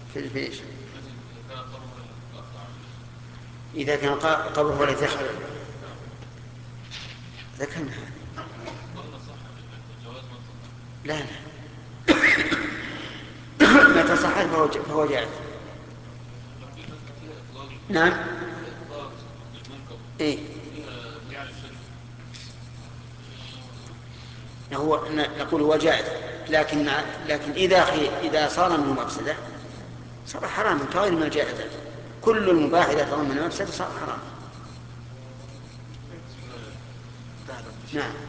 في إيش؟ إذا كان قبره هو الذي يخرج ذكرنا هذا. لا لا ما تصحت فهو جائز. نعم. إيه؟ نقول هو جائز، لكن إذا صار منه مفسدة صار حراما كغير ما جائزة. كل المباح إذا تضمن مفسدة صار حراما. نعم.